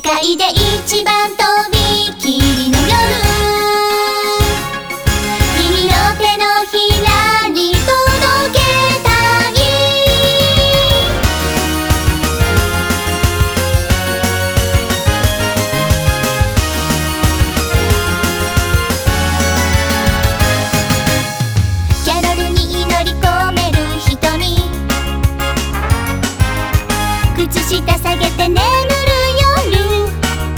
界で一番とびきりの夜、君の手のひらに届けたい。キャロルに祈り込める瞳、靴下下げて眠る夜、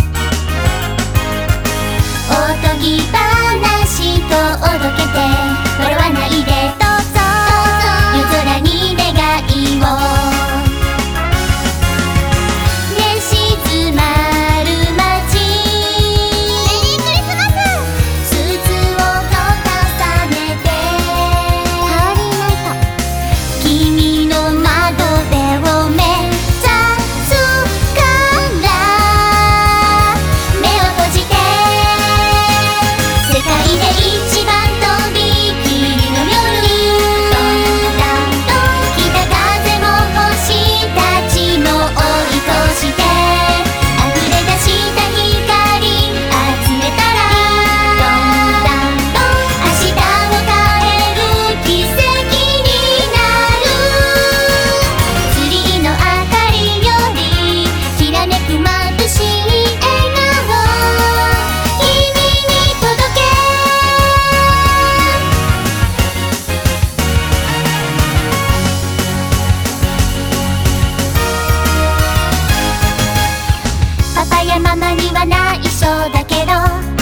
おとぎ話とおどけて笑わないでどうぞ、夜空に願いをね、静まる街、メリークリスマス、鈴を重ねてハリーナイト、君の窓辺を目ママには内緒だけど